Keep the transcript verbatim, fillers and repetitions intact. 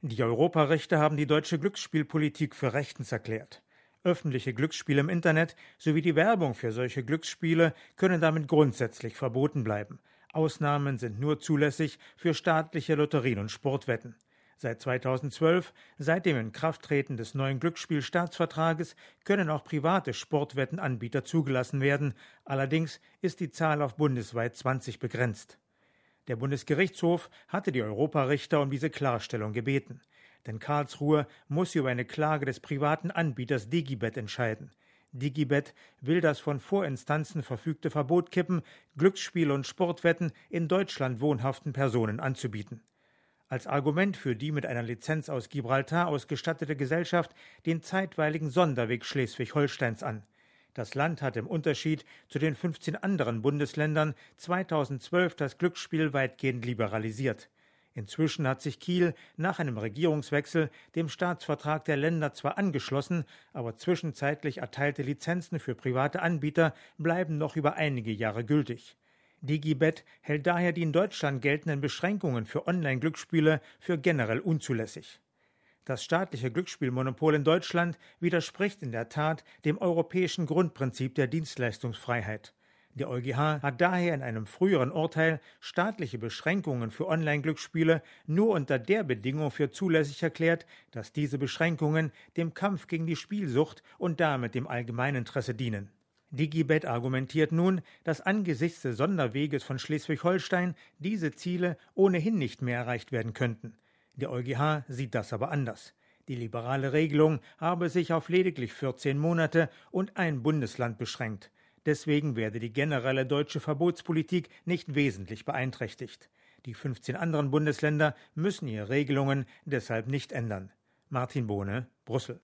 Die Europarichter haben die deutsche Glücksspielpolitik für rechtens erklärt. Öffentliche Glücksspiele im Internet sowie die Werbung für solche Glücksspiele können damit grundsätzlich verboten bleiben. Ausnahmen sind nur zulässig für staatliche Lotterien und Sportwetten. Seit zweitausendzwölf, seit dem Inkrafttreten des neuen Glücksspielstaatsvertrages, können auch private Sportwettenanbieter zugelassen werden. Allerdings ist die Zahl auf bundesweit zwanzig begrenzt. Der Bundesgerichtshof hatte die Europarichter um diese Klarstellung gebeten. Denn Karlsruhe muss über eine Klage des privaten Anbieters Digibet entscheiden. Digibet will das von Vorinstanzen verfügte Verbot kippen, Glücksspiele und Sportwetten in Deutschland wohnhaften Personen anzubieten. Als Argument für die mit einer Lizenz aus Gibraltar ausgestattete Gesellschaft den zeitweiligen Sonderweg Schleswig-Holsteins an. Das Land hat im Unterschied zu den fünfzehn anderen Bundesländern zweitausendzwölf das Glücksspiel weitgehend liberalisiert. Inzwischen hat sich Kiel nach einem Regierungswechsel dem Staatsvertrag der Länder zwar angeschlossen, aber zwischenzeitlich erteilte Lizenzen für private Anbieter bleiben noch über einige Jahre gültig. Digibet hält daher die in Deutschland geltenden Beschränkungen für Online-Glücksspiele für generell unzulässig. Das staatliche Glücksspielmonopol in Deutschland widerspricht in der Tat dem europäischen Grundprinzip der Dienstleistungsfreiheit. Der EuGH hat daher in einem früheren Urteil staatliche Beschränkungen für Online-Glücksspiele nur unter der Bedingung für zulässig erklärt, dass diese Beschränkungen dem Kampf gegen die Spielsucht und damit dem Allgemeininteresse dienen. Digibet argumentiert nun, dass angesichts des Sonderweges von Schleswig-Holstein diese Ziele ohnehin nicht mehr erreicht werden könnten. Der EuGH sieht das aber anders. Die liberale Regelung habe sich auf lediglich vierzehn Monate und ein Bundesland beschränkt. Deswegen werde die generelle deutsche Verbotspolitik nicht wesentlich beeinträchtigt. Die fünfzehn anderen Bundesländer müssen ihre Regelungen deshalb nicht ändern. Martin Bohne, Brüssel.